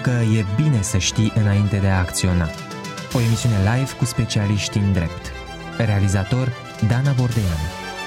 că e bine să știi înainte de a acționa. O emisiune live cu specialiști în drept. Realizator Dana Bordeanu.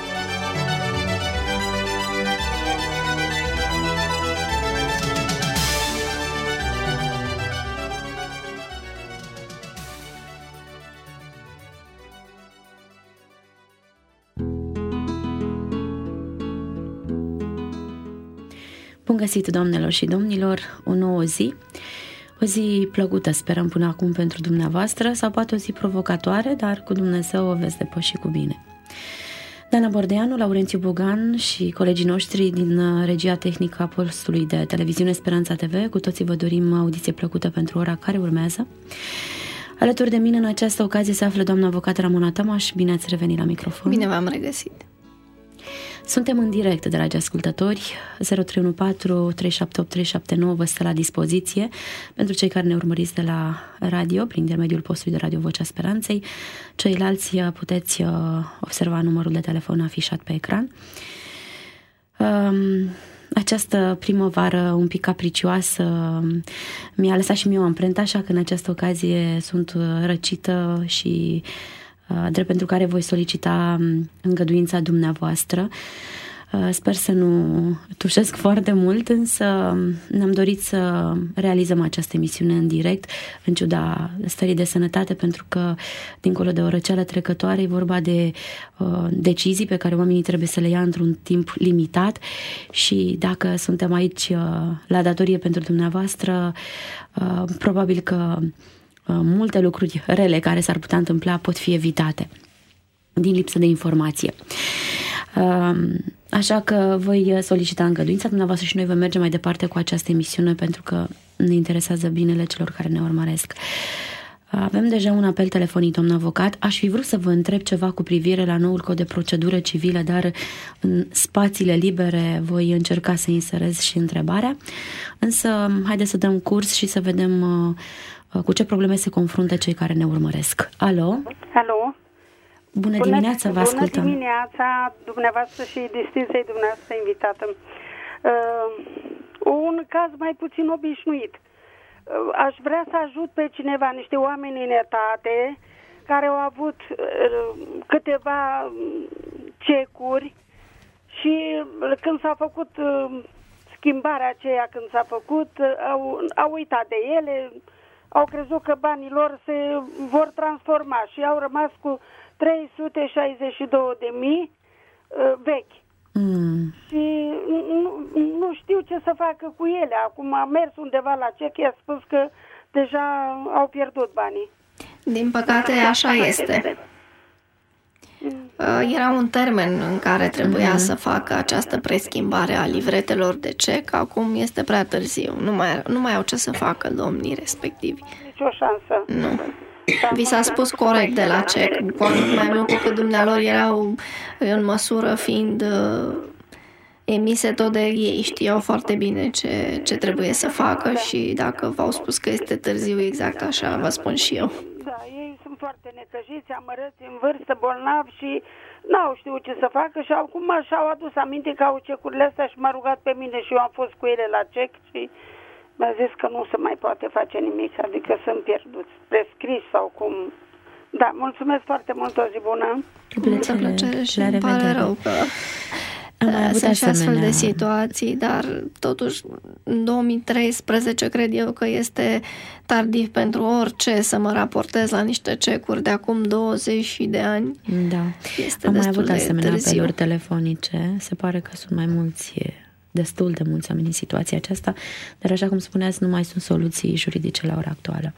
Bun găsit, doamnelor și domnilor, o nouă zi, o zi plăcută, sperăm până acum pentru dumneavoastră, sau poate o zi provocatoare, dar cu Dumnezeu o veți depăși cu bine. Dana Bordeanu, Laurențiu Bogan și colegii noștri din regia tehnică a postului de televiziune Speranța TV, cu toții vă dorim audiție plăcută pentru ora care urmează. Alături de mine în această ocazie se află doamna avocat Ramona Tămaș. Bine ați revenit la microfon. Bine v-am regăsit. Suntem în direct, dragi ascultători. 0314 378 379 vă stă la dispoziție pentru cei care ne urmăriți de la radio, prin intermediul postului de radio Vocea Speranței. Ceilalți puteți observa numărul de telefon afișat pe ecran. Această primăvară un pic capricioasă mi-a lăsat și mie o amprentă, așa că în această ocazie sunt răcită și drept pentru care voi solicita îngăduința dumneavoastră. Sper să nu tușesc foarte mult, însă ne-am dorit să realizăm această emisiune în direct, în ciuda stării de sănătate, pentru că, dincolo de o răceală trecătoare, e vorba de decizii pe care oamenii trebuie să le ia într-un timp limitat și dacă suntem aici la datorie pentru dumneavoastră, probabil că multe lucruri rele care s-ar putea întâmpla pot fi evitate din lipsă de informație. Așa că voi solicita îngăduința dumneavoastră și noi vom merge mai departe cu această emisiune pentru că ne interesează binele celor care ne urmăresc. Avem deja un apel telefonic, domnul avocat. Aș fi vrut să vă întreb ceva cu privire la noul cod de procedură civilă, dar în spațiile libere voi încerca să inserez și întrebarea. Însă, haideți să dăm curs și să vedem cu ce probleme se confruntă cei care ne urmăresc. Alo? Alo? Bună dimineața, vă ascultăm. Bună dimineața, dumneavoastră și distinsei dumneavoastră invitată. Un caz mai puțin obișnuit. Aș vrea să ajut pe cineva, niște oameni în etate, care au avut câteva cecuri și când s-a făcut schimbarea aceea, când s-a făcut, au uitat de ele, au crezut că banii lor se vor transforma și au rămas cu 362.000 vechi. Și nu știu ce să facă cu ele. Acum am mers undeva la CEC, i-a spus că deja au pierdut banii. Din păcate, așa este. Era un termen în care trebuia să facă această preschimbare a livretelor de cec. Acum este prea târziu. Nu mai au ce să facă domnii respectivi. Nici o șansă. Nu. Vi s-a spus corect de la CEC, mai mult cu cât dumnealor erau în măsură, fiind emise tot de ei, știau foarte bine ce trebuie să facă și dacă v-au spus că este târziu, exact așa vă spun și eu. Da, ei sunt foarte necăjiți, amărâți, în vârstă, bolnavi și n-au știut ce să facă și acum și-au adus aminte că au cecurile astea și m-a rugat pe mine și eu am fost cu ele la CEC și mi-a zis că nu se mai poate face nimic, adică sunt pierduți, prescris sau cum. Da, mulțumesc foarte mult, o zi bună. Multă plăcere și îmi pare rău că sunt și astfel de situații, dar totuși în 2013 cred eu că este tardiv pentru orice să mă raportez la niște cecuri de acum 20 de ani. Da, este am mai avut de asemenea târziu. apeluri telefonice, se pare că sunt mai mulți, destul de mulți oameni în situația aceasta, dar așa cum spuneați, nu mai sunt soluții juridice la ora actuală.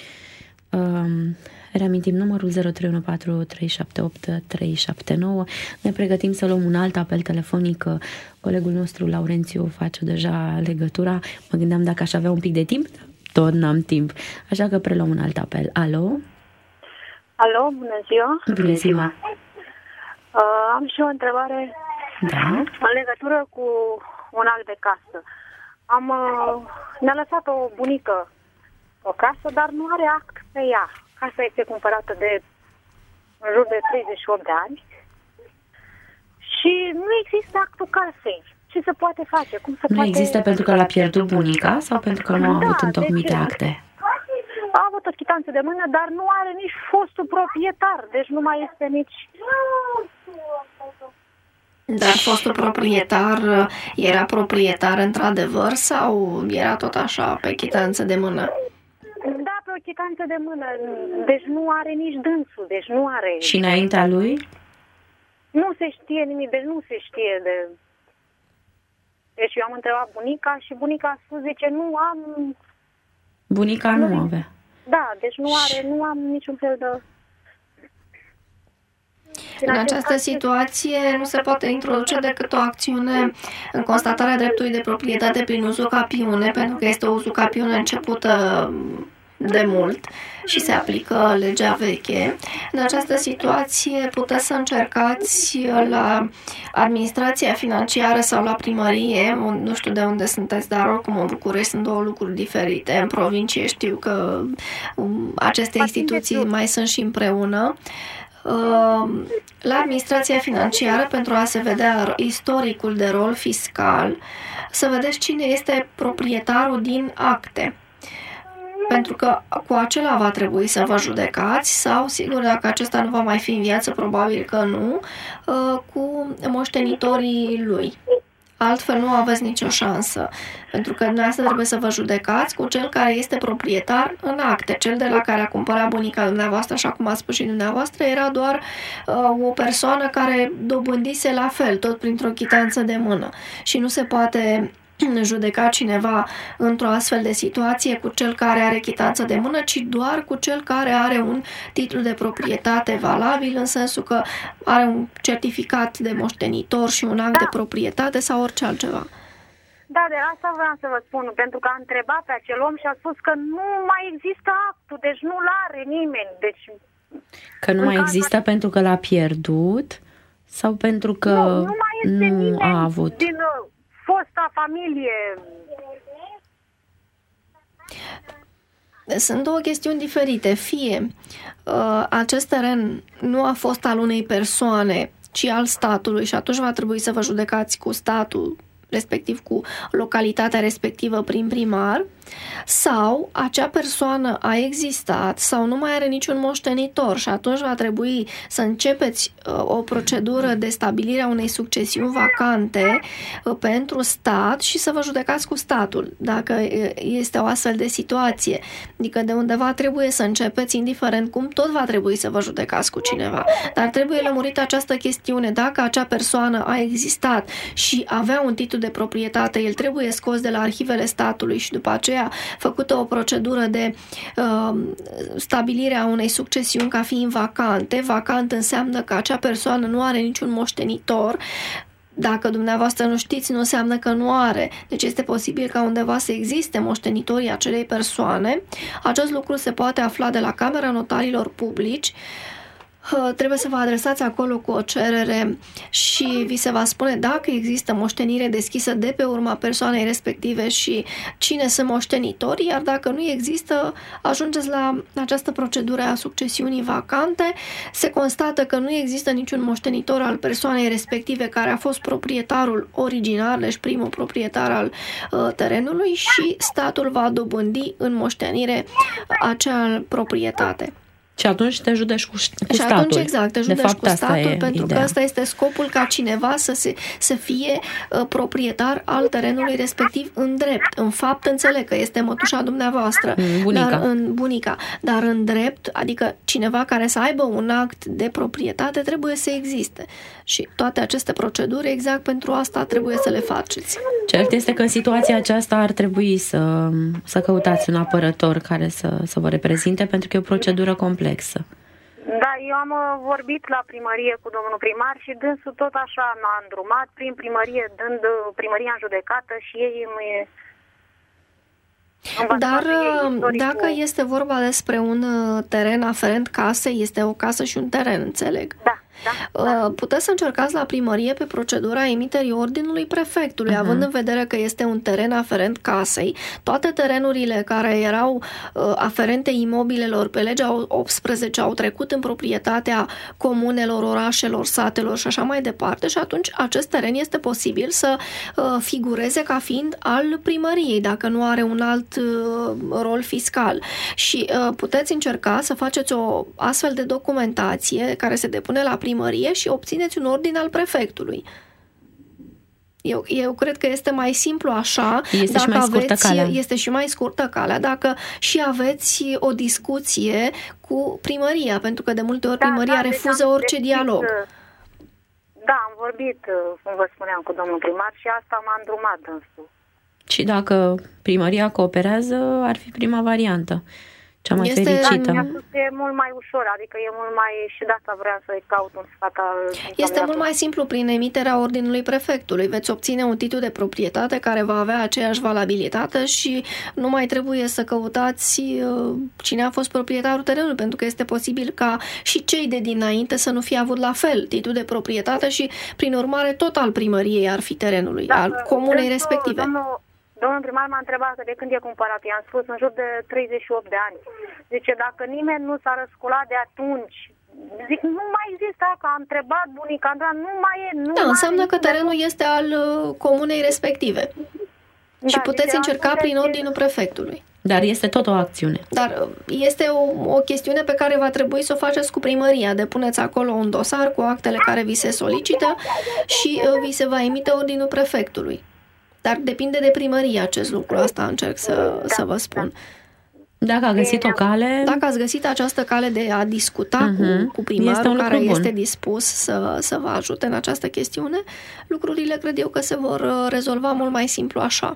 Reamintim numărul 0314 378 379. Ne pregătim să luăm un alt apel telefonic. Colegul nostru Laurențiu face deja legătura. Mă gândeam dacă aș avea un pic de timp, tot n-am timp. Așa că preluăm un alt apel. Alo? Alo, bună ziua! Bună ziua! Am și o întrebare în legătură cu un act de casă. Ne-a lăsat o bunică o casă, dar nu are act pe ea. Casa este cumpărată de în jur de 38 de ani și nu există actul casei. ce se poate face? Cum se Nu poate... există pentru că l-a pierdut bunica sau pentru că nu a avut întocmite acte? A avut o chitanță de mână, dar nu are nici fostul proprietar, deci nu mai este nici... Dar fostul proprietar era proprietar într-adevăr sau era tot așa pe chitanță de mână? Da, pe o chitanță de mână, deci nu are nici dânsul, deci nu are... Și înaintea lui? Nu se știe nimic, deci nu se știe de... Deci eu am întrebat bunica și bunica a spus, zice, nu am... Bunica nu avea. Da, deci nu am niciun fel de... În această situație nu se poate introduce decât o acțiune în constatarea dreptului de proprietate prin uzucapiune, pentru că este o uzucapiune începută de mult și se aplică legea veche. În această situație puteți să încercați la administrația financiară sau la primărie, nu știu de unde sunteți, dar oricum în București sunt două lucruri diferite. În provincie știu că aceste instituții mai sunt și împreună. La administrația financiară, pentru a se vedea istoricul de rol fiscal, să vedeți cine este proprietarul din acte. Pentru că cu acela va trebui să vă judecați sau, sigur, dacă acesta nu va mai fi în viață, probabil că nu, cu moștenitorii lui. Altfel nu aveți nicio șansă, pentru că dumneavoastră trebuie să vă judecați cu cel care este proprietar în acte. Cel de la care a cumpărat bunica dumneavoastră, așa cum a spus și dumneavoastră, era doar o persoană care dobândise la fel, tot printr-o chitanță de mână. Și nu se poate judeca cineva într-o astfel de situație cu cel care are chitanță de mână, ci doar cu cel care are un titlu de proprietate valabil, în sensul că are un certificat de moștenitor și un act de proprietate sau orice altceva. Da, de asta vreau să vă spun, pentru că a întrebat pe acel om și a spus că nu mai există actul, deci nu-l are nimeni. Deci, că nu mai există pentru că l-a pierdut sau pentru că nu mai este nu a avut? Din fosta familie. Sunt două chestiuni diferite. Fie acest teren nu a fost al unei persoane, ci al statului și atunci va trebui să vă judecați cu statul, respectiv cu localitatea respectivă prin primar, sau acea persoană a existat sau nu mai are niciun moștenitor și atunci va trebui să începeți o procedură de stabilire a unei succesiuni vacante pentru stat și să vă judecați cu statul, dacă este o astfel de situație. Adică de undeva trebuie să începeți, indiferent cum, tot va trebui să vă judecați cu cineva. Dar trebuie lămurită această chestiune. Dacă acea persoană a existat și avea un titlu de proprietate, el trebuie scos de la arhivele statului și după aceea făcută o procedură de stabilire a unei succesiuni ca fiind vacante. Vacant înseamnă că acea persoană nu are niciun moștenitor. Dacă dumneavoastră nu știți, nu înseamnă că nu are. Deci este posibil ca undeva să existe moștenitorii acelei persoane. Acest lucru se poate afla de la Camera Notarilor Publici. Trebuie să vă adresați acolo cu o cerere și vi se va spune dacă există moștenire deschisă de pe urma persoanei respective și cine sunt moștenitorii, iar dacă nu există, ajungeți la această procedură a succesiunii vacante. Se constată că nu există niciun moștenitor al persoanei respective care a fost proprietarul original, deci primul proprietar al terenului, și statul va dobândi în moștenire acea proprietate. Și atunci te judești cu statul. Și atunci, exact, te judești cu statul, pentru ideea. că ăsta este scopul, ca cineva să fie proprietar al terenului respectiv în drept. În fapt, înțeleg că este mătușa dumneavoastră. Bunica. Dar în drept, adică cineva care să aibă un act de proprietate trebuie să existe. Și toate aceste proceduri, exact pentru asta trebuie să le faceți. Cert este că în situația aceasta ar trebui să căutați un apărător care să vă reprezinte, pentru că e o procedură complexă. Da, eu am vorbit la primărie cu domnul primar și dânsul tot așa m-a îndrumat prin primărie, dând primăria în judecată și ei Dar dacă este vorba despre un teren aferent casei, este o casă și un teren, înțeleg. Da. Da? Puteți să încercați la primărie pe procedura emiterii ordinului prefectului, având în vedere că este un teren aferent casei. Toate terenurile care erau aferente imobilelor pe legea 18 au trecut în proprietatea comunelor, orașelor, satelor și așa mai departe și atunci acest teren este posibil să figureze ca fiind al primăriei, dacă nu are un alt rol fiscal. Și puteți încerca să faceți o astfel de documentație care se depune la primărie și obțineți un ordin al prefectului. Eu cred că este mai simplu așa. Este și mai scurtă calea. Este și mai scurtă calea dacă și aveți o discuție cu primăria, pentru că de multe ori primăria refuză orice dialog. Da, am vorbit, cum vă spuneam, cu domnul primar și asta m-a îndrumat dânsul. Și dacă primăria cooperează, ar fi prima variantă. Cea mai fericită. E mult mai ușor, adică e mult mai... Și de asta vreau să-i caut un sfat al... Este mult mai simplu prin emiterea ordinului prefectului. Veți obține un titlu de proprietate care va avea aceeași valabilitate și nu mai trebuie să căutați cine a fost proprietarul terenului, pentru că este posibil ca și cei de dinainte să nu fie avut la fel titlu de proprietate și, prin urmare, tot al primăriei ar fi terenului, al comunei respective. Domnul primar m-a întrebat că de când e cumpărat. I-am spus în jur de 38 de ani. Zice, dacă nimeni nu s-a răsculat de atunci, zic, nu mai există, că a întrebat bunica, nu mai e. Înseamnă că terenul este al comunei respective. Și puteți încerca prin ordinul prefectului. Dar este tot o acțiune. Dar este o chestiune pe care va trebui să o faceți cu primăria. Depuneți acolo un dosar cu actele care vi se solicită și vi se va emite ordinul prefectului. Dar depinde de primărie acest lucru, asta încerc să vă spun. Dacă a găsit o cale... Dacă ați găsit această cale de a discuta cu primarul care este dispus să vă ajute în această chestiune, lucrurile cred eu că se vor rezolva mult mai simplu așa.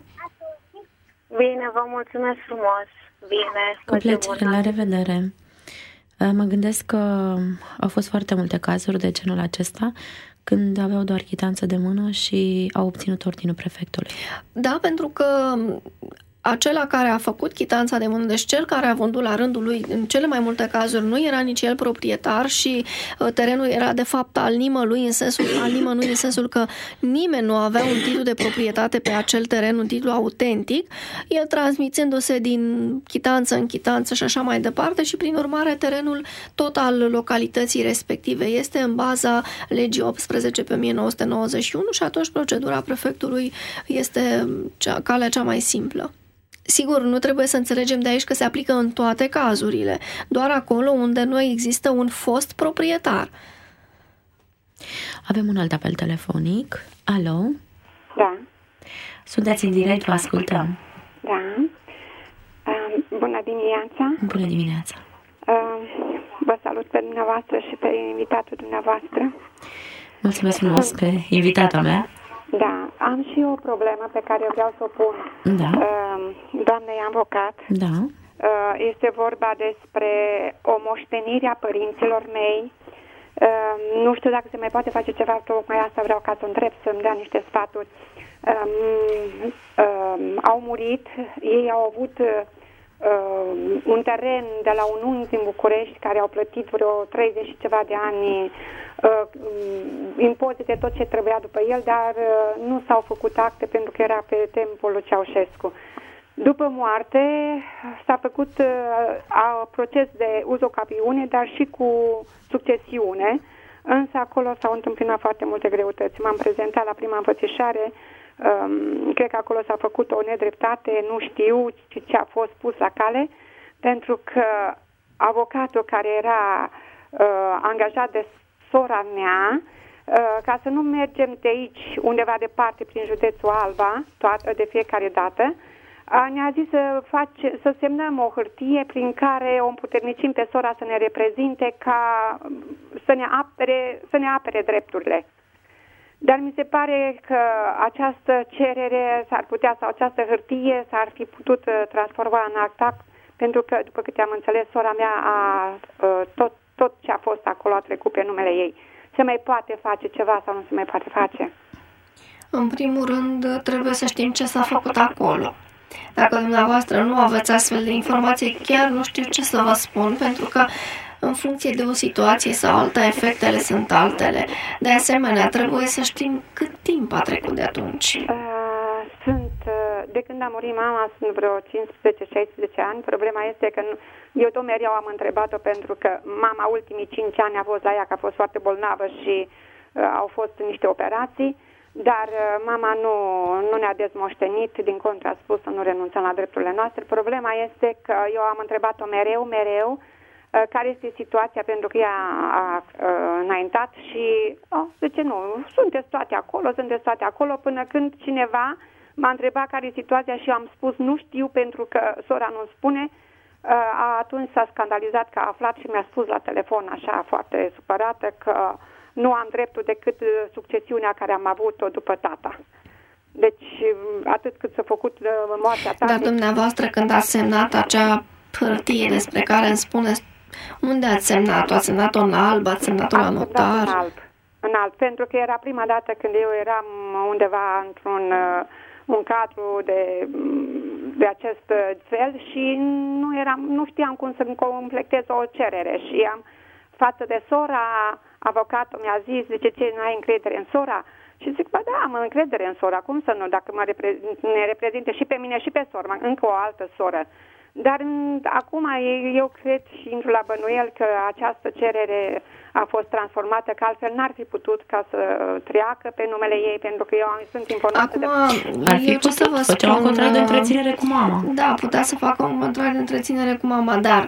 Bine, vă mulțumesc frumos. Bine. Cu plăcere, la revedere. Mă gândesc că au fost foarte multe cazuri de genul acesta când aveau doar chitanță de mână și au obținut ordinul prefectului. Da, pentru că acela care a făcut chitanța de mână, deci cel care a vândut la rândul lui, în cele mai multe cazuri nu era nici el proprietar și terenul era de fapt al nimănui, în sensul că nimeni nu avea un titlu de proprietate pe acel teren, un titlu autentic, el transmițându-se din chitanță în chitanță și așa mai departe și prin urmare terenul tot al localității respective este în baza legii 18 pe 1991 și atunci procedura prefectului este calea cea mai simplă. Sigur, nu trebuie să înțelegem de aici că se aplică în toate cazurile, doar acolo unde nu există un fost proprietar. Avem un alt apel telefonic. Alo? Da. Sunteți în direct, vă ascultăm. Da. Bună dimineața. Bună dimineața. Vă salut pe dumneavoastră și pe invitatul dumneavoastră. Mulțumesc frumos pe invitata mea. Da, am și o problemă pe care vreau să o pun doamnei avocat. Da. Este vorba despre o moștenire a părinților mei. Nu știu dacă se mai poate face ceva, tocmai asta vreau ca să întreb, să-mi dea niște sfaturi. Au murit, ei au avut un teren de la un unchi din București care au plătit vreo 30 și ceva de ani impozite, tot ce trebuia după el, dar nu s-au făcut acte pentru că era pe timpul lui Ceaușescu. După moarte s-a făcut proces de uzocapiune, dar și cu succesiune, însă acolo s-au întâmpinat foarte multe greutăți. M-am prezentat la prima înfățișare, cred că acolo s-a făcut o nedreptate, nu știu ce a fost pus la cale, pentru că avocatul care era angajat de sora mea, ca să nu mergem de aici undeva departe prin județul Alba, de fiecare dată, ne-a zis să semnăm o hârtie prin care o împuternicim pe sora să ne reprezinte ca să ne apere drepturile. Dar mi se pare că această cerere s-ar putea, sau această hârtie s-ar fi putut transforma în acta, pentru că, după câte am înțeles, sora mea tot ce a fost acolo a trecut pe numele ei. Se mai poate face ceva sau nu se mai poate face? În primul rând, trebuie să știm ce s-a făcut acolo. Dacă dumneavoastră nu aveți astfel de informații, chiar nu știu ce să vă spun, pentru că în funcție de o situație sau alta, efectele sunt altele. De asemenea, trebuie să știm cât timp a trecut de atunci. De când a murit mama, sunt vreo 15-16 ani. Problema este că eu tot mereu am întrebat-o, pentru că mama ultimii 5 ani a fost la ea, că a fost foarte bolnavă și au fost niște operații, dar mama nu ne-a dezmoștenit, din contră a spus să nu renunțăm la drepturile noastre. Problema este că eu am întrebat-o mereu care este situația, pentru că ea a înaintat și zice nu, sunteți toate acolo, până când cineva m-a întrebat care e situația și eu am spus nu știu, pentru că sora nu spune. Atunci s-a scandalizat că a aflat și mi-a spus la telefon așa foarte supărată că nu am dreptul decât succesiunea care am avut-o după tata. Deci atât cât s-a făcut moartea ta. Dar dumneavoastră, când ați semnat acea hârtie despre care îmi spuneți, unde ați semnat-o? Ați semnat-o în alb? Ați semnat-o la notar? În alb, pentru că era prima dată când eu eram undeva într-un un cadru de acest fel și nu știam cum să-mi completez o cerere și față de sora, avocatul mi-a zis, zice, ce, n-ai încredere în sora? Și zic, ba da, am încredere în sora, cum să nu, dacă ne reprezinte și pe mine și pe sora, încă o altă soră. Dar acum eu cred și intru la bănuiel că această cerere a fost transformată, că altfel n-ar fi putut ca să treacă pe numele ei, pentru că eu sunt informată de... Ar fi putut, făcea un contract de întreținere cu mama. Da, putea să facă un contract de întreținere cu mama, dar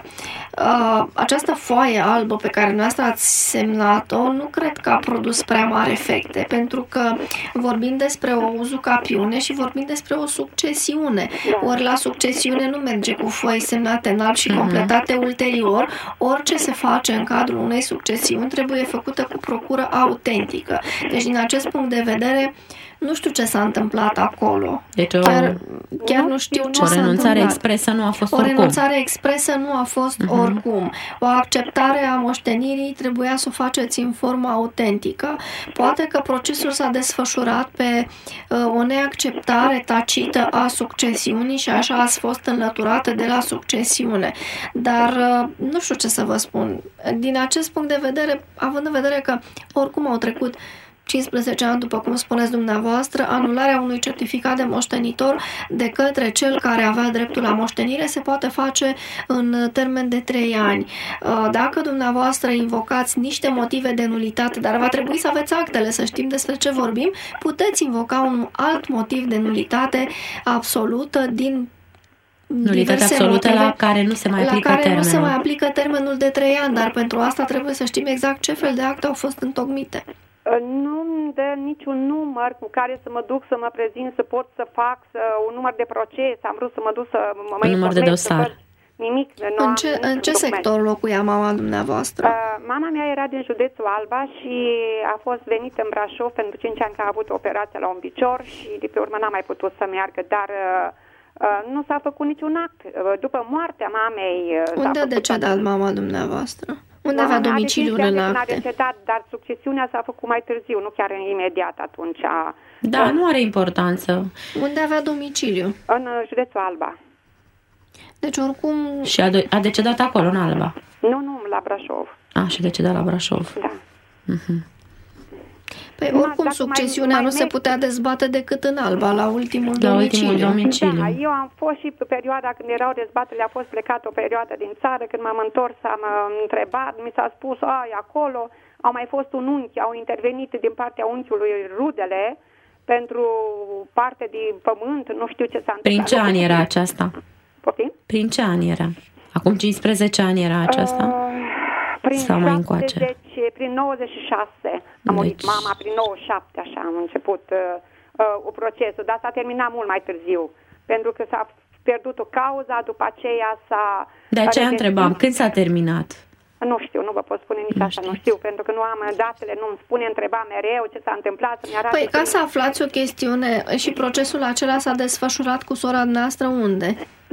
această foaie albă pe care noastră ați semnat-o, nu cred că a produs prea mari efecte, pentru că vorbim despre o uzucapiune și vorbim despre o succesiune. Da. Ori la succesiune nu merge cu foi semnate în alb și completate ulterior. Orice se face în cadrul unei succesiuni trebuie făcută cu procură autentică. Deci, din acest punct de vedere, nu știu ce s-a întâmplat acolo. Deci chiar nu știu ce s-a întâmplat. O renunțare expresă nu a fost oricum. O renunțare expresă nu a fost oricum. O acceptare a moștenirii trebuia să o faceți în formă autentică. Poate că procesul s-a desfășurat pe o neacceptare tacită a succesiunii și așa ați fost înlăturată de la succesiune. Dar nu știu ce să vă spun. Din acest punct de vedere, având în vedere că oricum au trecut 15 ani, după cum spuneți dumneavoastră, anularea unui certificat de moștenitor de către cel care avea dreptul la moștenire se poate face în termen de 3 ani. Dacă dumneavoastră invocați niște motive de nulitate, dar va trebui să aveți actele, să știm despre ce vorbim, puteți invoca un alt motiv de nulitate absolută din nulitate absolută la care nu se mai aplică termenul. Nu se mai aplică termenul de 3 ani, dar pentru asta trebuie să știm exact ce fel de acte au fost întocmite. Nu-mi dă niciun număr cu care să mă duc, să mă prezint, să pot să fac un număr de proces. Am vrut să mă duc să mă un număr de dosar. Nimic. În ce sector locuia mama dumneavoastră? Mama mea era din județul Alba și a fost venită în Brașov pentru 5 ani, că a avut o operație la un picior și de pe urmă n-a mai putut să meargă, dar nu s-a făcut niciun act. După moartea mamei... Unde a decedat mama dumneavoastră? Unde avea domiciliul în acte? A decedat, dar succesiunea s-a făcut mai târziu, nu chiar imediat atunci. Da, nu are importanță. Unde avea domiciliu? În județul Alba. Deci oricum... Și a decedat acolo, în Alba? Nu, la Brașov. Și decedat la Brașov. Da. Păi oricum succesiunea nu se putea dezbate decât în Alba, la ultimul domiciliu. Da, eu am fost și pe perioada când erau dezbaterile, a fost plecat o perioadă din țară, când m-am întors am întrebat, mi s-a spus, acolo au mai fost un unchi, au intervenit din partea unchiului rudele pentru parte din pământ, nu știu ce s-a întâmplat. Prin ce ani era aceasta? Poftim? Prin ce ani era? Acum 15 ani era aceasta? Prin sau mai încoace? Prin 96 a murit mama, prin 97 așa am început procesul, dar s-a terminat mult mai târziu, pentru că s-a pierdut o cauză, după aceea s-a... De aceea întrebam, când s-a terminat? Nu știu, nu vă pot spune nici asta, nu știu, pentru că nu am datele, nu-mi spune, întreba mereu ce s-a întâmplat, să-mi arate... Păi, ca să aflați o chestiune, și procesul acela s-a desfășurat cu sora noastră unde?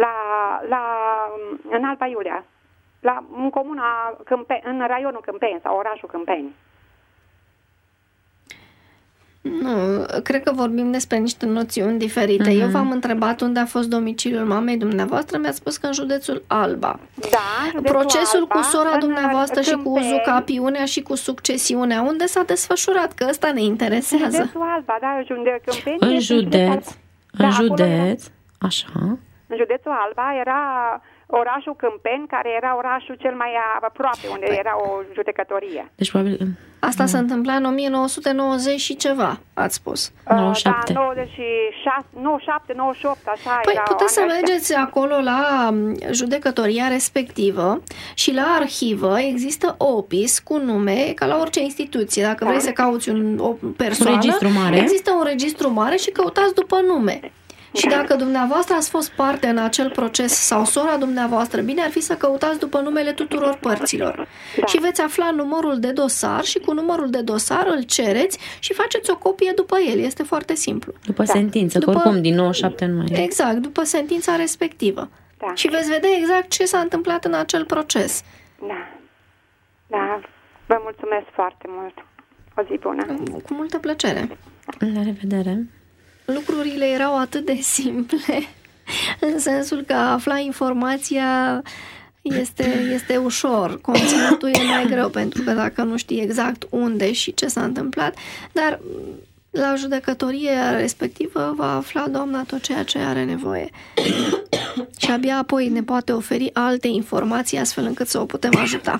În Alba Iulia. În comuna în raionul Câmpeni sau orașul Câmpeni. Nu, cred că vorbim despre niște noțiuni diferite. Eu v-am întrebat unde a fost domiciliul mamei dumneavoastră, mi-ați spus că în județul Alba. Da, procesul Alba, cu sora dumneavoastră și cu Câmpeni, uzucapiunea și cu succesiunea, unde s-a desfășurat? Că ăsta ne interesează. Județul Alba, da, Câmpeni. În județ, așa. În județul Alba era orașul Câmpeni, care era orașul cel mai aproape, unde era o judecătorie. Deci probabil... Asta se întâmpla în 1990 și ceva, ați spus. 97. Da, 96, 97, 98, așa Păi era. puteți să mergeți acolo la judecătoria respectivă și la arhivă există opis cu nume, ca la orice instituție. Dacă vrei să cauți o persoană, un registru mare. Există un registru mare și căutați după nume. Și dacă dumneavoastră ați fost parte în acel proces sau sora dumneavoastră, bine ar fi să căutați după numele tuturor părților. Și veți afla numărul de dosar și cu numărul de dosar îl cereți și faceți o copie după el. Este foarte simplu. După sentință, că oricum din 97 nu mai e. Exact, după sentința respectivă. Da. Și veți vedea exact ce s-a întâmplat în acel proces. Da. Da. Vă mulțumesc foarte mult. O zi bună. Cu multă plăcere. La revedere. Lucrurile erau atât de simple, în sensul că a afla informația este ușor, conținutul e mai greu, pentru că dacă nu știi exact unde și ce s-a întâmplat, dar la judecătorie respectivă va afla doamna tot ceea ce are nevoie. Și abia apoi ne poate oferi alte informații astfel încât să o putem ajuta.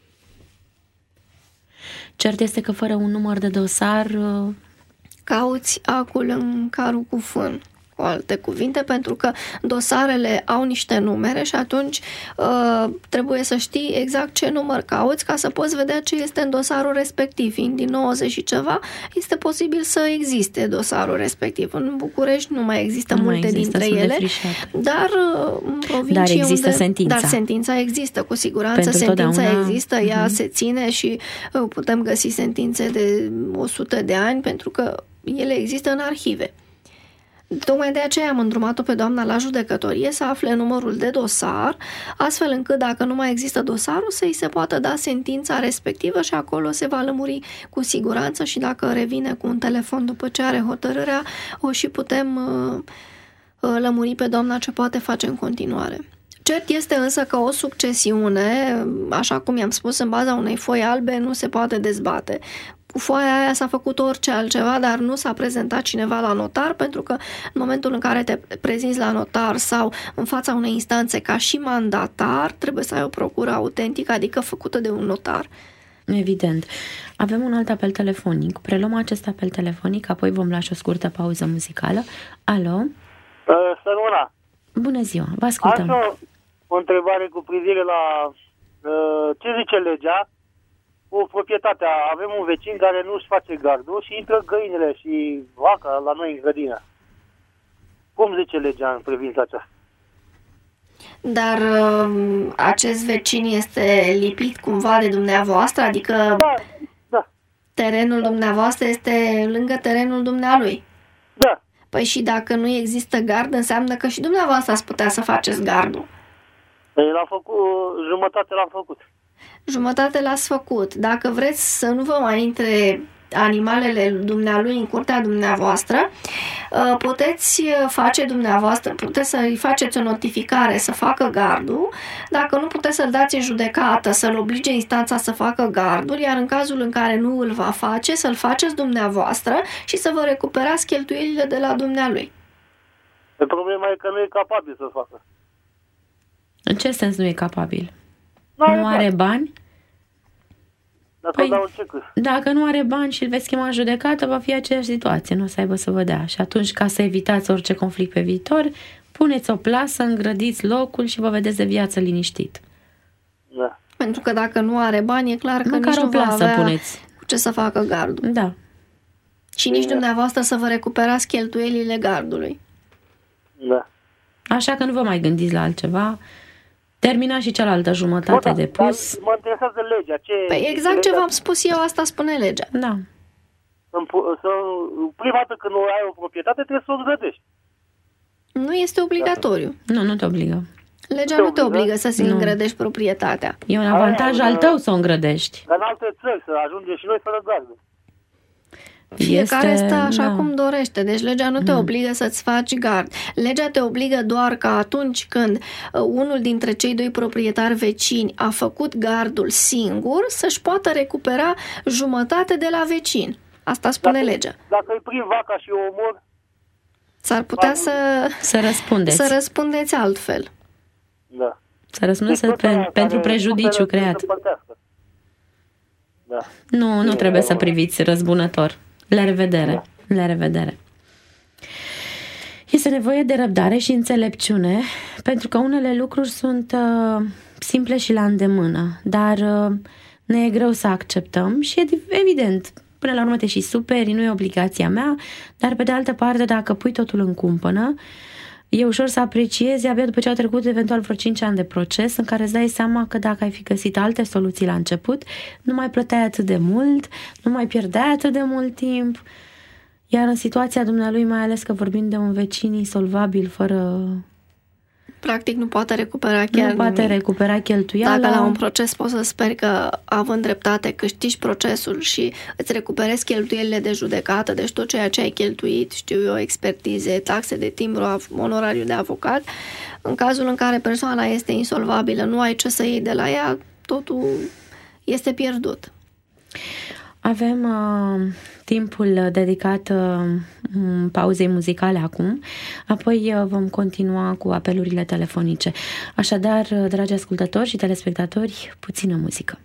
Cert este că fără un număr de dosar... Cauți acul în carul cu fân, cu alte cuvinte, pentru că dosarele au niște numere și atunci trebuie să știi exact ce număr cauți ca să poți vedea ce este în dosarul respectiv. Fiind din 90 și ceva, este posibil să existe dosarul respectiv. În București nu mai există multe dintre ele, dar în provincie există sentința. Dar sentința există, cu siguranță. Pentru sentința totdeauna... există, ea se ține și putem găsi sentințe de 100 de ani pentru că ele există în arhive. Tocmai de aceea am îndrumat-o pe doamna la judecătorie să afle numărul de dosar, astfel încât dacă nu mai există dosarul să-i se poată da sentința respectivă și acolo se va lămuri cu siguranță și dacă revine cu un telefon după ce are hotărârea, o și putem lămuri pe doamna ce poate face în continuare. Cert este însă că o succesiune, așa cum i-am spus, în baza unei foi albe nu se poate dezbate. Cu foaia aia s-a făcut orice altceva, dar nu s-a prezentat cineva la notar, pentru că în momentul în care te prezinți la notar sau în fața unei instanțe ca și mandatar, trebuie să ai o procură autentică, adică făcută de un notar. Evident. Avem un alt apel telefonic. Preluăm acest apel telefonic, apoi vom lua și o scurtă pauză muzicală. Alo? Săruna. Bună ziua, vă ascultăm. Am o întrebare cu privire la ce zice legea cu proprietatea. Avem un vecin care nu-și face gardul și intră găinile și vaca la noi în grădină. Cum zice legea în privința aceasta? Dar acest vecin este lipit cumva de dumneavoastră? Adică da. Terenul dumneavoastră este lângă terenul dumnealui? Da. Păi și dacă nu există gard, înseamnă că și dumneavoastră ați putea să faceți gardul. Păi l-am făcut, jumătate l-am făcut. Jumătate l-ați făcut. Dacă vreți să nu vă mai intre animalele dumnealui în curtea dumneavoastră, puteți să-i faceți o notificare să facă gardul. Dacă nu, puteți să-l dați în judecată, să-l oblige instanța să facă gardul, iar în cazul în care nu îl va face, să-l faceți dumneavoastră și să vă recuperați cheltuielile de la dumnealui. Problema e că nu e capabil să facă. În ce sens nu e capabil? Nu are bani? Dacă nu are bani și îl veți chema în judecată, va fi aceeași situație, nu o să aibă să vă dea. Și atunci, ca să evitați orice conflict pe viitor, puneți o plasă, îngrădiți locul și vă vedeți de viață liniștit. Da. Pentru că dacă nu are bani, e clar că nici nu va avea cu ce să facă gardul. Da. Și nici dumneavoastră să vă recuperați cheltuielile gardului. Da. Așa că nu vă mai gândiți la altceva. Termina și cealaltă jumătate de pus. Mă interesează legea. Păi exact ce v-am spus eu, asta spune legea. Da. Prima dată când ai o proprietate, trebuie să o îngrădești. Nu este obligatoriu. Nu te obligă. Legea nu te obligă să-ți îngrădești proprietatea. E un avantaj al tău să o îngrădești. În alte țări să ajungem și noi fără gardul. Fiecare stă așa cum dorește, deci legea nu te obligă să-ți faci gard. Legea te obligă doar că atunci când unul dintre cei doi proprietari vecini a făcut gardul singur, să-și poată recupera jumătate de la vecin. Asta spune legea. Dacă îi prind vaca și o omor, s-ar putea să răspundeți. Să răspundeți altfel. Da. Să răspundeți pentru prejudiciu creat. Da. Nu trebuie să priviți răzbunător. La revedere. Da. La revedere. Este nevoie de răbdare și înțelepciune, pentru că unele lucruri sunt simple și la îndemână, dar ne e greu să acceptăm și evident, până la urmă te și superi, nu e obligația mea, dar pe de altă parte, dacă pui totul în cumpănă, e ușor să apreciezi abia după ce au trecut eventual vreo 5 ani de proces, în care îți dai seama că dacă ai fi găsit alte soluții la început, nu mai plăteai atât de mult, nu mai pierdeai atât de mult timp. Iar în situația dumnealui, mai ales că vorbim de un vecin insolvabil, fără... Practic nu poate recupera chiar Nu poate recupera cheltuiala. Dacă la un proces poți să speri că, având dreptate, câștigi procesul și îți recuperezi cheltuielile de judecată, deci tot ceea ce ai cheltuit, știu eu, expertize, taxe de timbru, onorariu de avocat, în cazul în care persoana este insolvabilă, nu ai ce să iei de la ea, totul este pierdut. Avem timpul dedicat pauzei muzicale acum, apoi vom continua cu apelurile telefonice. Așadar, dragi ascultători și telespectatori, puțină muzică.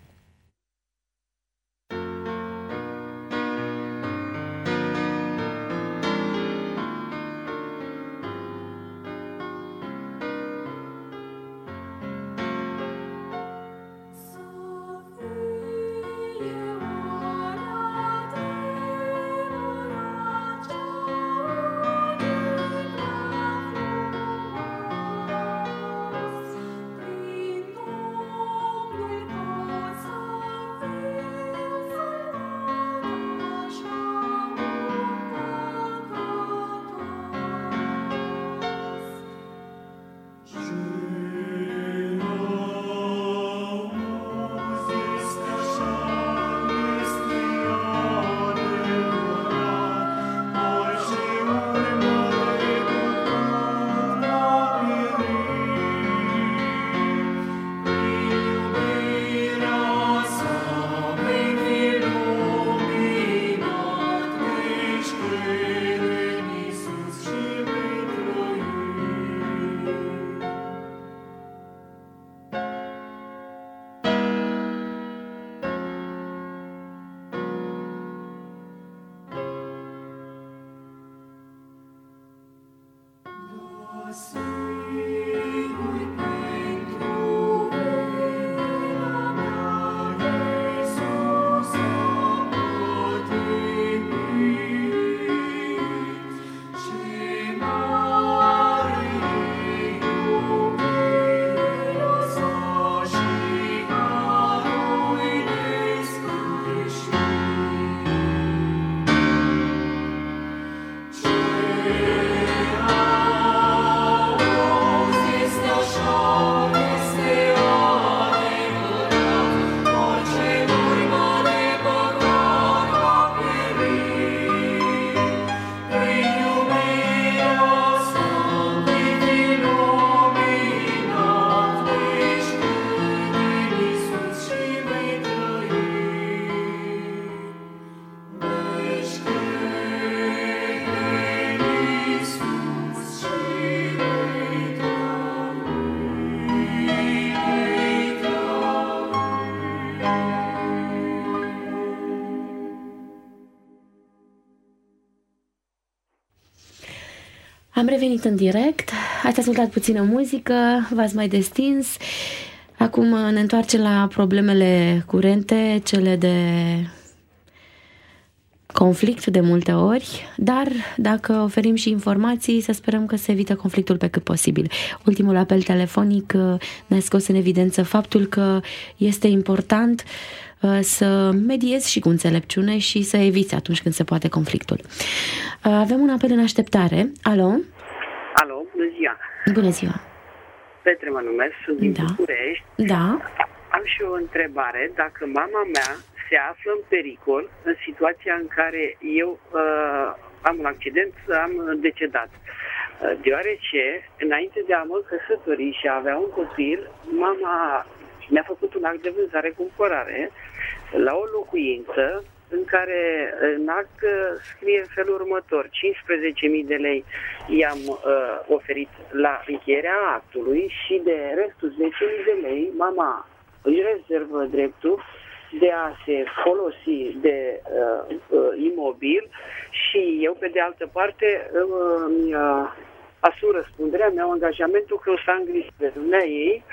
Am revenit în direct, ați ascultat puțină muzică, v-ați mai destins. Acum ne întoarcem la problemele curente, cele de conflict de multe ori, dar dacă oferim și informații, să sperăm că se evită conflictul pe cât posibil. Ultimul apel telefonic ne-a scos în evidență faptul că este important să mediezi și cu înțelepciune și să eviți atunci când se poate conflictul. Avem un apel în așteptare. Alo? Alo, bună ziua! Bună ziua! Petre mă numesc, sunt din București. Da. am și o întrebare. Dacă mama mea se află în pericol în situația în care eu am un accident, am decedat, deoarece înainte de a mă căsători și a avea un copil, mama mi-a făcut un act de vânzare-cumpărare la o locuință în care în act scrie în felul următor: 15.000 de lei i-am oferit la încheierea actului și de restul 10.000 de lei mama îi rezervă dreptul de a se folosi de imobil și eu, pe de altă parte, îmi asum răspunderea, mi-au angajamentul că o să am grijă de dumnea ei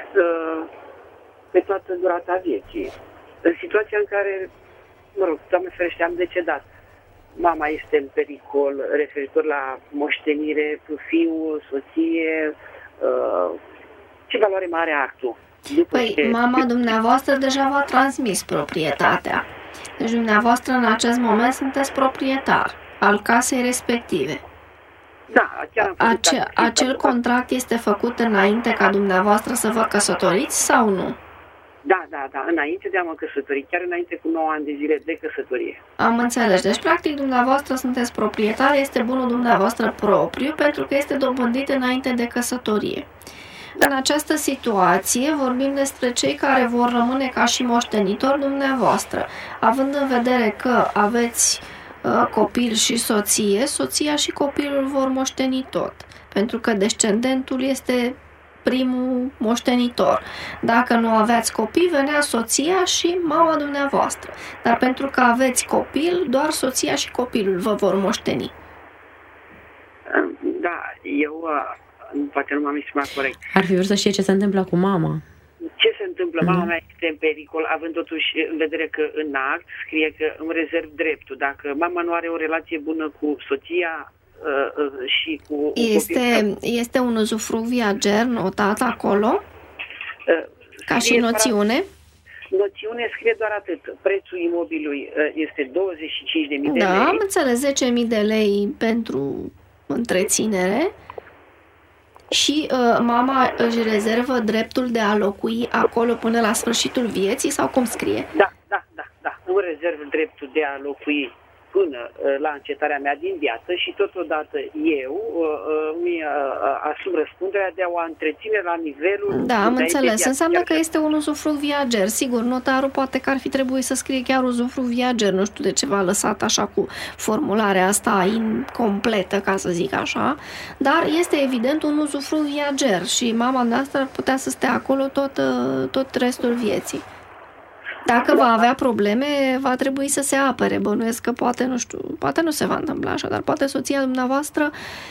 pe toată durata vieții. În situația în care, mă rog, Doamne ferește, am decedat, mama este în pericol referitor la moștenire, fiu, soție, ce valoare mai are actul? Păi, mama dumneavoastră deja v-a transmis proprietatea. Deci dumneavoastră în acest moment sunteți proprietar al casei respective. Da, chiar am făcut acel contract este făcut înainte ca dumneavoastră să vă căsătoriți sau nu? Da, înainte de a mă căsători, chiar înainte cu 9 ani de zile de căsătorie. Am înțeles. Deci, practic, dumneavoastră sunteți proprietar, este bunul dumneavoastră propriu, pentru că este dobândit înainte de căsătorie. Da. În această situație vorbim despre cei care vor rămâne ca și moștenitori dumneavoastră. Având în vedere că aveți copil și soție, soția și copilul vor moșteni tot. Pentru că descendentul este primul moștenitor. Dacă nu aveați copii, venea soția și mama dumneavoastră. Dar pentru că aveți copil, doar soția și copilul vă vor moșteni. Da, eu poate nu m-am exprimat corect. Ar fi vrut să știe ce se întâmplă cu mama. Ce se întâmplă? Mama mea este în pericol, având totuși în vedere că în act scrie că îmi rezerv dreptul. Dacă mama nu are o relație bună cu soția și cu este un uzufruct viager notat acolo? Ca și noțiune? Noțiune scrie doar atât. Prețul imobilului este 25.000 de lei. Da, am înțeles, 10.000 de lei pentru întreținere. Și mama își rezervă dreptul de a locui acolo până la sfârșitul vieții sau cum scrie? Da. Îmi rezerv dreptul de a locui până la încetarea mea din viață și totodată eu mi asum răspunderea de a o întreține la nivelul... Da, am înțeles. Înseamnă că este un uzufruct viager. Sigur, notarul poate că ar fi trebuit să scrie chiar uzufruct viager. Nu știu de ce v-a lăsat așa cu formularea asta incompletă, ca să zic așa. Dar este evident un uzufruct viager și mama noastră ar putea să stea acolo tot restul vieții. Dacă va avea probleme, va trebui să se apere. Bănuiesc că poate, nu știu, poate nu se va întâmpla așa, dar poate soția dumneavoastră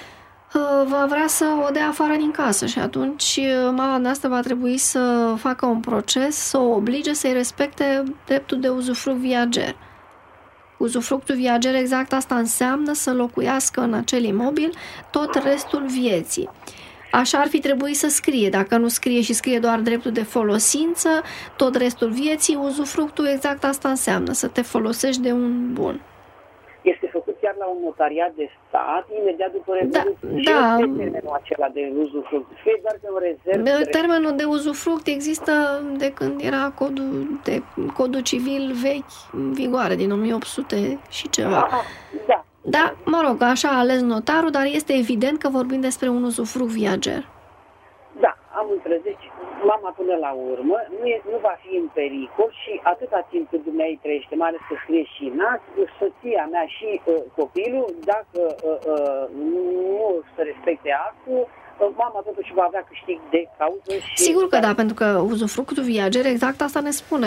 va vrea să o dea afară din casă și atunci mama noastră va trebui să facă un proces, să o oblige să-i respecte dreptul de uzufruct viager. Uzufructul viager, exact asta înseamnă să locuiască în acel imobil tot restul vieții. Așa ar fi trebuit să scrie. Dacă nu scrie și scrie doar dreptul de folosință, tot restul vieții, uzufructul exact asta înseamnă, să te folosești de un bun. Este făcut chiar la un notariat de stat, imediat după Revoluție. Da. Termenul acela de uzufruct. Fie doar că o rezervă. Termenul de uzufruct există de când era codul civil vechi în vigoare, din 1800 și ceva. Da. Da, mă rog, așa a ales notarul, dar este evident că vorbim despre un uzufruct viager. Da, am înțeles. Deci, mama până la urmă nu va fi în pericol și atâta timp cât dumneavoastră trăiește, mai ales că scrie și soția mea și copilul, dacă nu se respecte actul, mama totuși va avea câștig de cauză. Și sigur că da, pentru că uzufructul viager exact asta ne spune,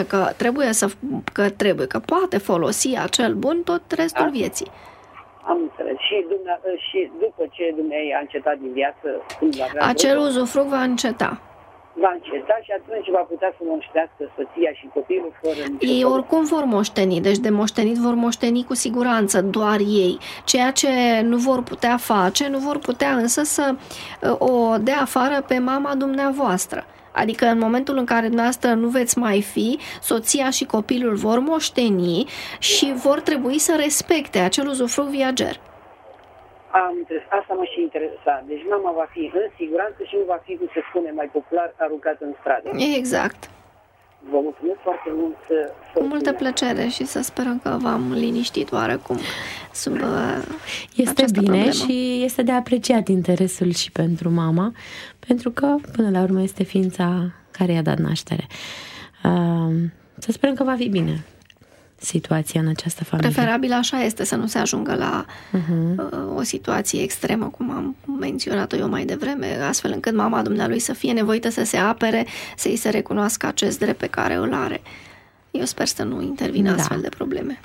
că poate folosi acel bun tot restul vieții. Am înțeles. Și după ce dumneavoastră a încetat din viață, acel uzufruct va înceta. Va înceta și atunci va putea să moștească soția și copilul fără nicio... Ei oricum vor moșteni, deci de moștenit vor moșteni cu siguranță doar ei. Ceea ce nu vor putea face, nu vor putea însă să o dea afară pe mama dumneavoastră. Adică în momentul în care dumneavoastră nu veți mai fi, soția și copilul vor moșteni și vor trebui să respecte acel uzufruct viager. Am înțeles. Asta mă și interesa. Deci mama va fi în siguranță și nu va fi, cum se spune mai popular, aruncată în stradă. Exact. Vă mulțumesc foarte mult. Cu multă plăcere și să sperăm că v-am liniștit oarecum sub Este bine problemă. și este de apreciat interesul și pentru mama, pentru că până la urmă este ființa care i-a dat naștere. Să sperăm că va fi bine situația în această familie. Preferabil așa este, să nu se ajungă la o situație extremă, cum am menționat-o eu mai devreme, astfel încât mama dumnealui să fie nevoită să se apere, să-i se recunoască acest drept pe care îl are. Eu sper să nu intervină astfel de probleme.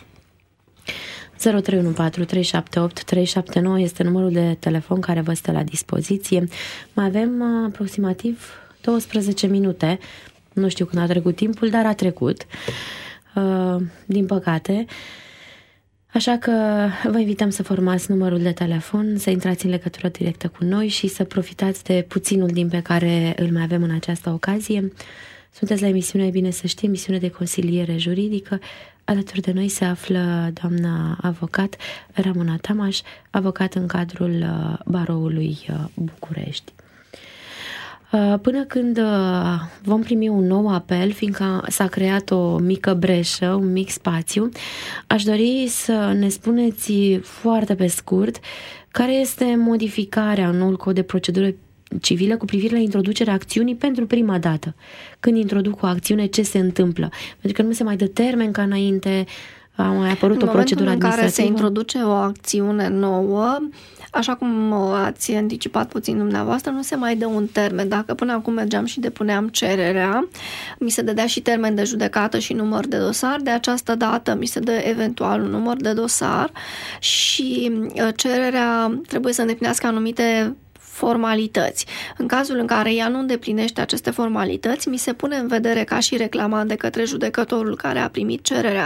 0314-378-379 este numărul de telefon care vă stă la dispoziție. Mai avem aproximativ 12 minute. Nu știu când a trecut timpul, dar a trecut. Din păcate. Așa că vă invităm să formați numărul de telefon, să intrați în legătură directă cu noi și să profitați de puținul din pe care îl mai avem în această ocazie. Sunteți la emisiunea E bine să știi, emisiune de consiliere juridică. Alături de noi se află doamna avocat Ramona Tamaș, avocat în cadrul Baroului București. Până când vom primi un nou apel, fiindcă s-a creat o mică breșă, un mic spațiu, aș dori să ne spuneți foarte pe scurt care este modificarea în noul cod de procedură civilă cu privire la introducerea acțiunii pentru prima dată. Când introduc o acțiune, ce se întâmplă? Pentru că nu se mai dă termen ca înainte, a mai apărut o procedură administrativă. În momentul în care se introduce o acțiune nouă, așa cum ați anticipat puțin dumneavoastră, nu se mai dă un termen. Dacă până acum mergeam și depuneam cererea, mi se dădea și termen de judecată și număr de dosar, de această dată mi se dă eventual un număr de dosar și cererea trebuie să îndeplinească anumite formalități. În cazul în care ea nu îndeplinește aceste formalități, mi se pune în vedere ca și reclamant de către judecătorul care a primit cererea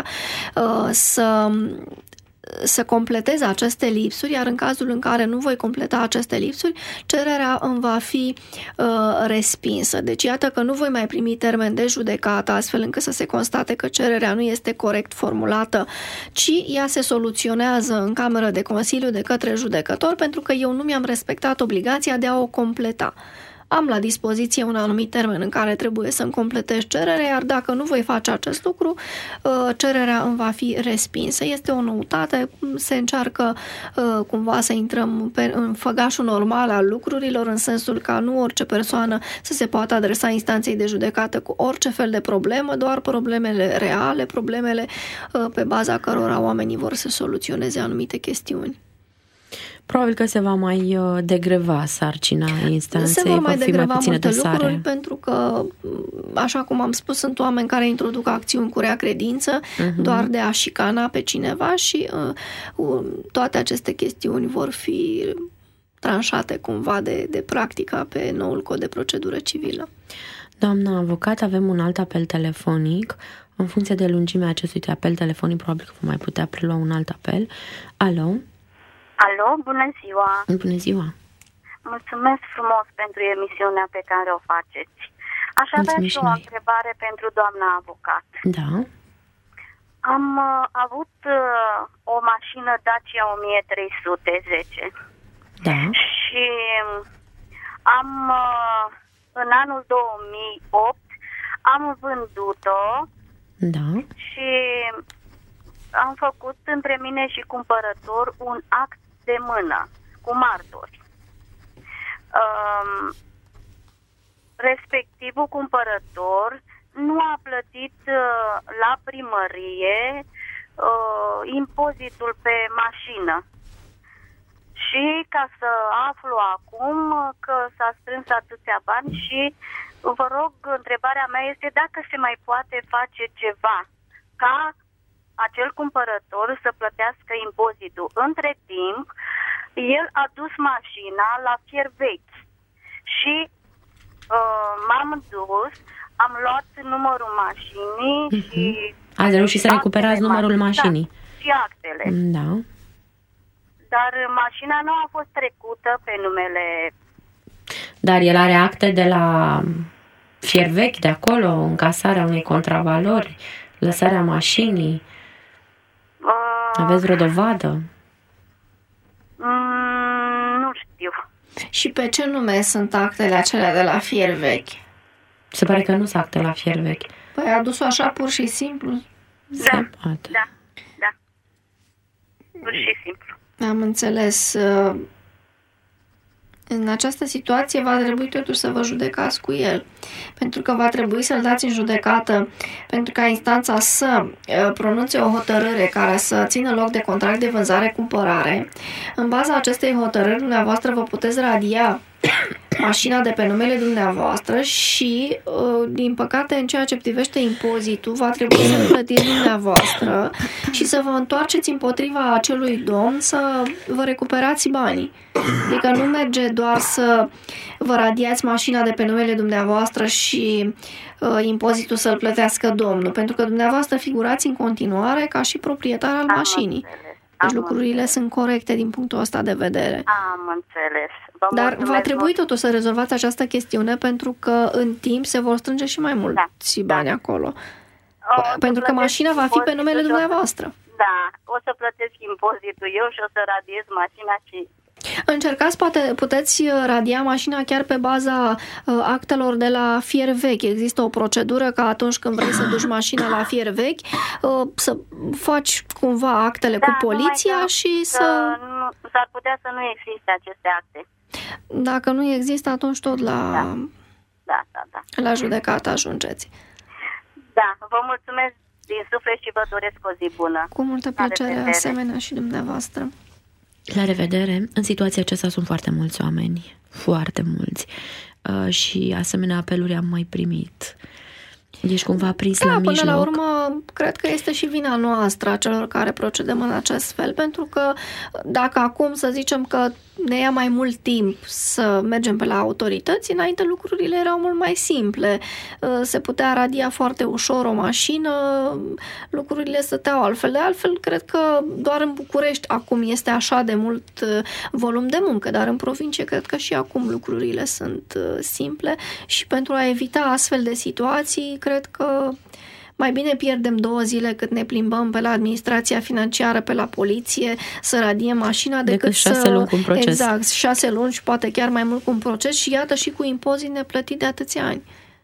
să completeze aceste lipsuri, iar în cazul în care nu voi completa aceste lipsuri, cererea îmi va fi respinsă. Deci iată că nu voi mai primi termen de judecată astfel încât să se constate că cererea nu este corect formulată, ci ea se soluționează în cameră de consiliu de către judecător pentru că eu nu mi-am respectat obligația de a o completa. Am la dispoziție un anumit termen în care trebuie să-mi completez cererea, iar dacă nu voi face acest lucru, cererea îmi va fi respinsă. Este o noutate, se încearcă cumva să intrăm în făgașul normal al lucrurilor, în sensul ca nu orice persoană să se poată adresa instanței de judecată cu orice fel de problemă, doar problemele reale, problemele pe baza cărora oamenii vor să soluționeze anumite chestiuni. Probabil că se va mai degreva sarcina instanței, se vor mai degreva mai multe dosare. lucruri pentru că, așa cum am spus, sunt oameni care introduc acțiuni cu rea credință doar de a șicana pe cineva și toate aceste chestiuni vor fi tranșate cumva de practica pe noul cod de procedură civilă. Doamna avocat, avem un alt apel telefonic. În funcție de lungimea acestui apel telefonic, probabil că vom mai putea prelua un alt apel. Alo? Alo, bună ziua! Bună ziua! Mulțumesc frumos pentru emisiunea pe care o faceți. Aș avea și o întrebare pentru doamna avocat. Da. Am avut o mașină Dacia 1310. Da. Și am, în anul 2008, am vândut-o. Da. Și am făcut între mine și cumpărător un act de mână cu martori. Respectivul cumpărător nu a plătit la primărie impozitul pe mașină. Și ca să aflu acum că s-a strâns atâția bani și vă rog, întrebarea mea este dacă se mai poate face ceva ca acel cumpărător să plătească impozitul. Între timp, el a dus mașina la fier vechi și m-am dus, am luat numărul mașinii și... Ați reușit să recuperați numărul mașinii. Da, și actele. Da. Dar mașina nu a fost trecută pe numele... Dar el are acte de la fier vechi de acolo, încasarea unei contravalori, lăsarea mașinii. Aveți vreo dovadă? Nu știu. Și pe ce nume sunt actele acelea de la fier vechi? Se pare că nu sunt acte la fier vechi. Păi a dus-o așa pur și simplu? Da. Pur și simplu. Am înțeles. În această situație va trebui totuși să vă judecați cu el, pentru că va trebui să-l dați în judecată, pentru ca instanța să pronunțe o hotărâre care să țină loc de contract de vânzare-cumpărare. În baza acestei hotărâri, dumneavoastră vă puteți radia mașina de pe numele dumneavoastră și, din păcate, în ceea ce privește impozitul, va trebui să plătiți dumneavoastră și să vă întoarceți împotriva acelui domn să vă recuperați banii. Adică nu merge doar să vă radiați mașina de pe numele dumneavoastră și impozitul să-l plătească domnul, pentru că dumneavoastră figurați în continuare ca și proprietar al mașinii. Deci lucrurile sunt corecte din punctul ăsta de vedere. Am înțeles. Dar va trebui totuși să rezolvați această chestiune, pentru că în timp se vor strânge și mai mulți bani acolo. Pentru că mașina va fi pe numele dumneavoastră. Da, o să plătesc impozitul eu și o să radiez mașina și... Încercați, puteți radia mașina chiar pe baza actelor de la fier vechi. Există o procedură ca atunci când vrei să duci mașina la fier vechi, să faci cumva actele cu poliția și să... S-ar putea să nu existe aceste acte. Dacă nu există, atunci tot la judecată ajungeți. Da, vă mulțumesc din suflet și vă doresc o zi bună. Cu multă plăcere, asemenea și dumneavoastră. La revedere! În situația aceasta sunt foarte mulți oameni, foarte mulți, și asemenea apeluri am mai primit. Ești cumva prins la mijloc. Până la urmă, cred că este și vina noastră a celor care procedăm în acest fel, pentru că dacă acum să zicem că ne ia mai mult timp să mergem pe la autorități, înainte lucrurile erau mult mai simple. Se putea radia foarte ușor o mașină, lucrurile stăteau altfel. De altfel, cred că doar în București acum este așa de mult volum de muncă, dar în provincie cred că și acum lucrurile sunt simple și pentru a evita astfel de situații, cred că mai bine pierdem 2 zile cât ne plimbăm pe la administrația financiară, pe la poliție, să radiem mașina decât 6 luni cu un proces. Exact, 6 luni și poate chiar mai mult cu un proces și iată și cu impozit neplătit de atâția ani.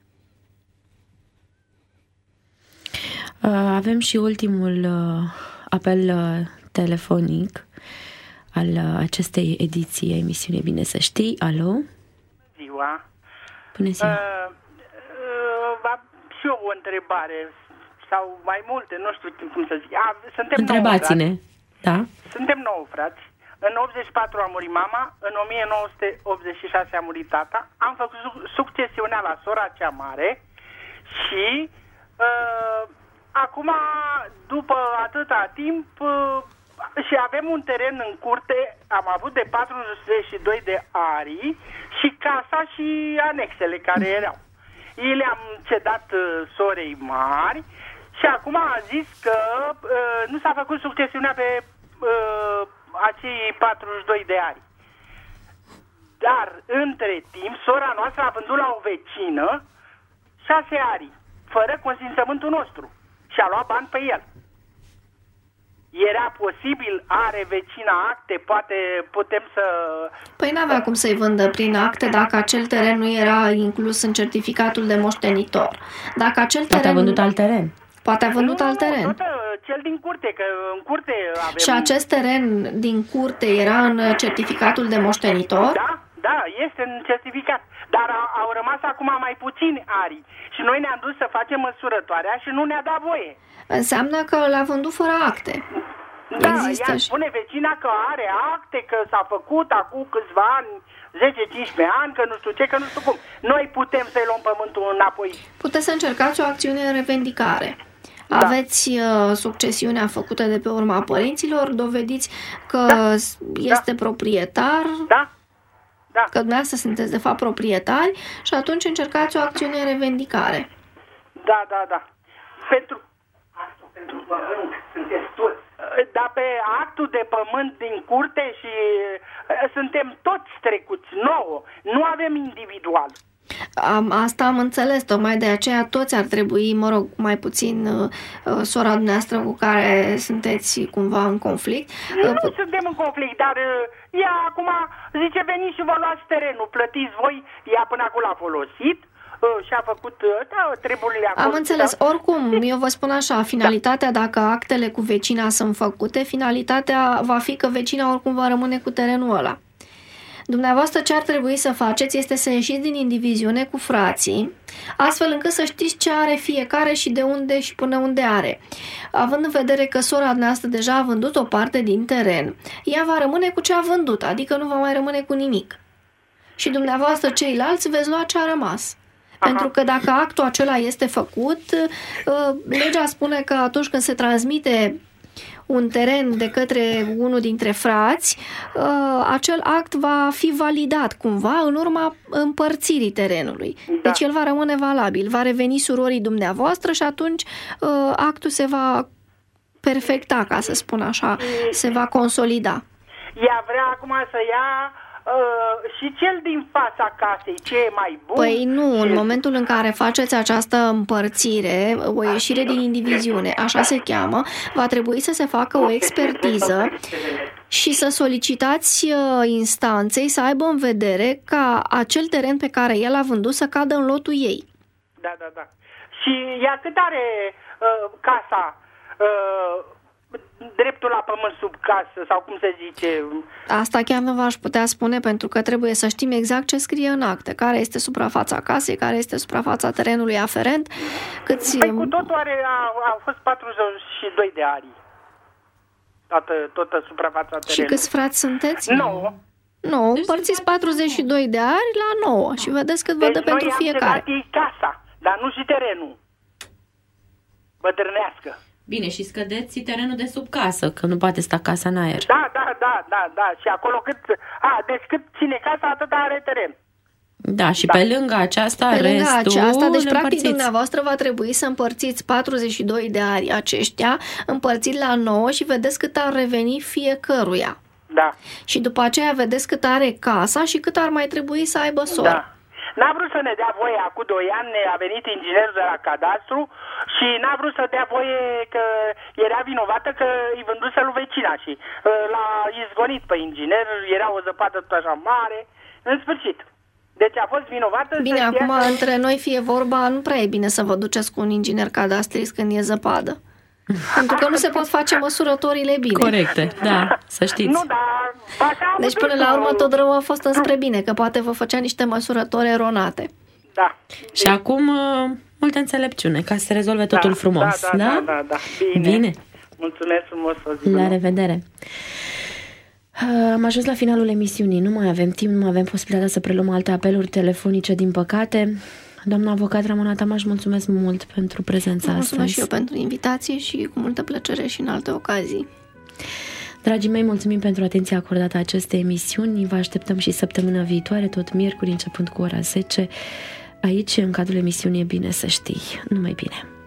Avem și ultimul apel telefonic al acestei ediții a emisiunii Bine să știi. Alo? Ziua! Bună ziua! Și eu o întrebare, sau mai multe, nu știu cum să zic. Întrebați-ne. Da. Suntem 9 frați. În 84 a murit mama, în 1986 a murit tata. Am făcut succesiunea la sora cea mare și acum, după atâta timp, și avem un teren în curte, am avut de 42 de arii și casa și anexele care erau. Ei le-am cedat sorei mari și acum a zis că nu s-a făcut succesiunea pe acei 42 de ani. Dar, între timp, sora noastră a vândut la o vecină 6 arii, fără consimțământul nostru, și a luat bani pe el. Era posibil, are vecina acte, poate putem să... Păi n-avea cum să-i vândă prin acte dacă acel teren nu era inclus în certificatul de moștenitor. Dacă acel teren... Poate a vândut alt teren. Poate a vândut alt teren. Cel din curte, că în curte avem... Și acest teren din curte era în certificatul de moștenitor? Da, este în certificat. Dar au rămas acum mai puțini arii. Și noi ne-am dus să facem măsurătoarea și nu ne-a dat voie. Înseamnă că l-a vândut fără acte. Da, ea spune vecina că are acte, că s-a făcut acum câțiva ani, 10-15 ani, că nu știu ce, că nu știu cum. Noi putem să-i luăm pământul înapoi. Puteți să încercați o acțiune în revendicare. Da. Aveți succesiunea făcută de pe urma părinților, dovediți că este proprietar, că dumneavoastră sunteți de fapt proprietari și atunci încercați o acțiune în revendicare. Da. Pentru pământ sunteți toți. Dar pe actul de pământ din curte și suntem toți trecuți, 9. Nu avem individual. Asta am înțeles, tocmai de aceea toți ar trebui, mai puțin sora dumneavoastră cu care sunteți cumva în conflict. Nu suntem în conflict, dar ea acum zice veniți și vă luați terenul, plătiți voi, ea până acum l-a folosit, și-a făcut treburile acolo. Am înțeles. Oricum, eu vă spun așa, finalitatea, dacă actele cu vecina sunt făcute, finalitatea va fi că vecina oricum va rămâne cu terenul ăla. Dumneavoastră ce ar trebui să faceți este să ieșiți din indiviziune cu frații, astfel încât să știți ce are fiecare și de unde și până unde are. Având în vedere că sora noastră deja a vândut o parte din teren, ea va rămâne cu ce a vândut, adică nu va mai rămâne cu nimic. Și dumneavoastră ceilalți veți lua ce a rămas. Pentru că dacă actul acela este făcut, legea spune că atunci când se transmite un teren de către unul dintre frați, acel act va fi validat cumva în urma împărțirii terenului. Deci el va rămâne valabil, va reveni surorii dumneavoastră și atunci actul se va perfecta, ca să spun așa, se va consolida. Ea vrea acum să ia și cel din fața casei, ce e mai bun? Păi nu, în momentul în care faceți această împărțire, o ieșire din indiviziune, așa se cheamă, va trebui să se facă o expertiză și să solicitați instanței să aibă în vedere ca acel teren pe care el a vândut să cadă în lotul ei. Da. Și ea cât are casa? Dreptul la pământ sub casă, sau cum se zice? Asta chiar nu v-aș putea spune, pentru că trebuie să știm exact ce scrie în acte. Care este suprafața casei, care este suprafața terenului aferent. Păi cu totul a fost 42 de ari. Toată suprafața terenului. Și câți frați sunteți? 9. Nu, împărțiți 42 de ari la 9 și vedeți cât vă dă pentru fiecare. Deci noi am cedat ei casa, dar nu și terenul. Bătrânească. Bine, și scădeți terenul de sub casă, că nu poate sta casa în aer. Da. Și acolo deci cât ține casa, atât are teren. Da, și pe lângă aceasta, deci practic dumneavoastră va trebui să împărțiți 42 de ari aceștia, împărțiți la 9 și vedeți cât ar reveni fiecăruia. Da. Și după aceea vedeți cât are casa și cât ar mai trebui să aibă sora. Da. N-a vrut să ne dea voie, acum 2 ani a venit inginerul de la cadastru și n-a vrut să dea voie că era vinovată că îi vânduse lui vecina și l-a izgonit pe inginer, era o zăpadă tot așa mare, în sfârșit. Deci a fost vinovată. Bine, acum între noi fie vorba, nu prea e bine să vă duceți cu un inginer cadastrist când e zăpadă. Pentru că nu se pot face măsurătorile bine. Corecte, da, să știți. Nu, dar deci până la urmă tot rău a fost înspre bine, că poate vă făcea niște măsurători eronate. Da. Și acum multă înțelepciune ca să se rezolve totul frumos. Da. Bine. Mulțumesc frumos. La revedere. Am ajuns la finalul emisiunii. Nu mai avem timp, nu mai avem posibilitatea să preluăm alte apeluri telefonice, din păcate. Doamna avocat Ramona Tamaș, mulțumesc mult pentru prezența astăzi. Mulțumesc și eu pentru invitație și cu multă plăcere și în alte ocazii. Dragii mei, mulțumim pentru atenția acordată acestei emisiuni. Vă așteptăm și săptămâna viitoare, tot miercuri, începând cu ora 10. Aici, în cadrul emisiunii E bine să știi. Numai bine!